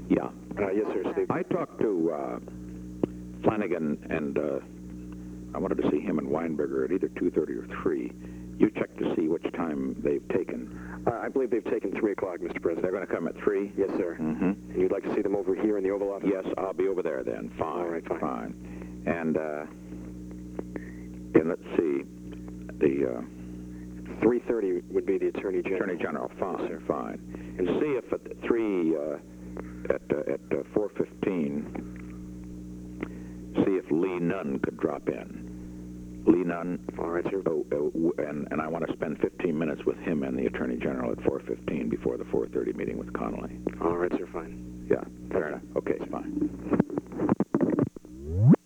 Yeah. Yes, sir, Steve. I talked to Flanagan, and I wanted to see him and Weinberger at either 2:30 or 3. You check to see which time they've taken. I believe they've taken 3 o'clock, Mr. President. They're going to come at 3? Yes, sir. Mm-hmm. And you'd like to see them over here in the Oval Office? Yes, I'll be over there then. Fine. All right, fine. And let's see, the 3:30 would be the Attorney General. Attorney General. Fine, Yes, sir. fine. And see if at 3, at 4:15, see if Lee Nunn could drop in. Lee Nunn. All right, sir. And I want to spend 15 minutes with him and the Attorney General at 4:15 before the 4:30 meeting with Connolly. All right, sir, fine. Yeah, fair enough. Okay, it's fine.